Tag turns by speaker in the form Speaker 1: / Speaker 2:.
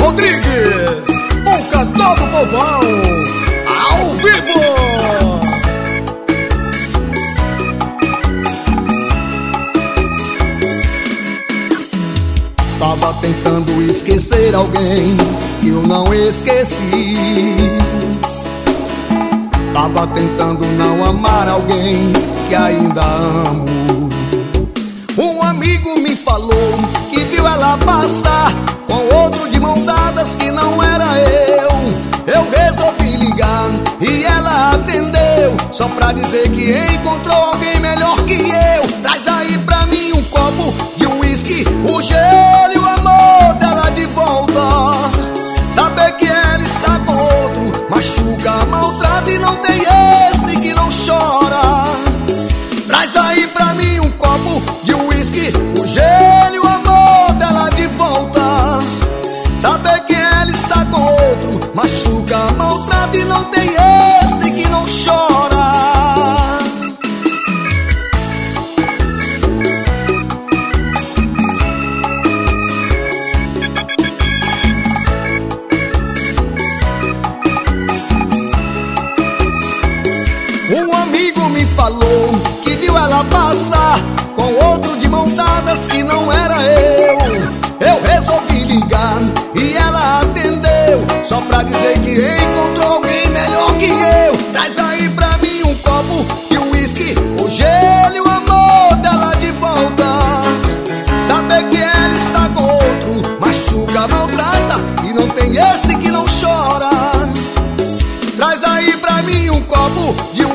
Speaker 1: Rodrigues, o cantor do povão, ao vivo. Tava tentando esquecer alguém que eu não esqueci. Tava tentando não amar alguém que ainda amo. Um amigo me falou que viu ela passar com outro de mão dadas que não era eu. Eu resolvi ligar e ela atendeu, só pra dizer que encontrou alguém melhor que eu. Traz aí pra mim um copo de uísque, o gelo e o amor dela de volta. Saber que ela está com outro machuca, maltrata e não tem esse que não chora. Traz aí pra mim um copo de uísque, o gelo e o amor dela de volta. Saber que ela está com outro machuca, maltrata e não tem esse que não chora. Um amigo me falou que viu ela passar com outro de mão dadas que não era eu. Eu resolvi ligar e ela atendeu, só pra dizer que encontrou alguém melhor que eu. Traz aí pra mim um copo de uísque, o gelo e o amor dela de volta. Saber que ela está com outro machuca, maltrata e não tem esse que não chora. Traz aí pra mim um copo de